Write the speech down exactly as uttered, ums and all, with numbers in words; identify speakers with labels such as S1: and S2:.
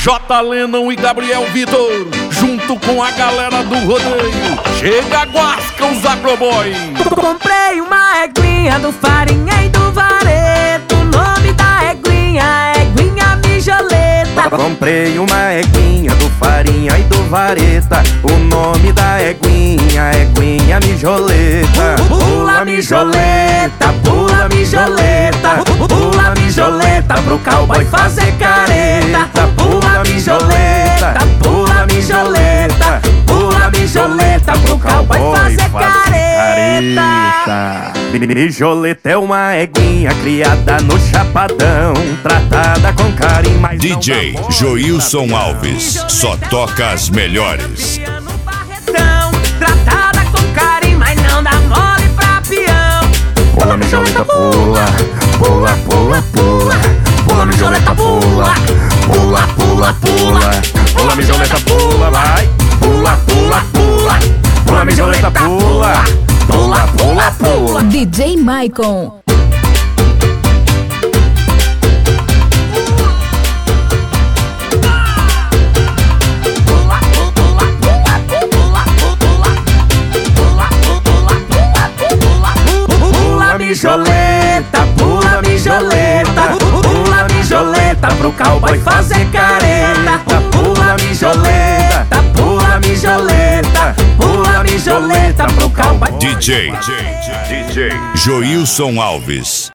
S1: J. Lennon e Gabriel Vitor, junto com a galera do rodeio. Chega, guasca os agroboy.
S2: Comprei uma eguinha do Farinha e do Vareto. O nome da eguinha é Eguinha Mijoleta.
S3: Comprei uma eguinha do Farinha e do Vareta. O nome da eguinha é Eguinha Mijoleta.
S2: Pula mijoleta, pula mijoleta, pula mijoleta pro cowboy fazer careta. Pula mijoleta, pula mijoleta, pula mijoleta pro cowboy fazer careta.
S3: Mijoleta é uma eguinha criada no Chapadão, tratada com carinho, mas
S4: D J Joilson Alves, só toca as melhores.
S2: Tratada com carinho, mas não dá mole pra peão.
S3: Pula mijoleta, pula, pula, pula, pula. Pula mijoleta, pula, pula, pula, pula. Pula mijoleta, pula, vai. Pula, pula, pula. Pula mijoleta, pula, pula, pula, pula.
S5: D J Maicon.
S2: Mijoleta, pula mijoleta, pula mijoleta pro cowboy fazer careta. Pula mijoleta, pula mijoleta, pula mijoleta pro cowboy.
S4: D J D J Joilson Alves.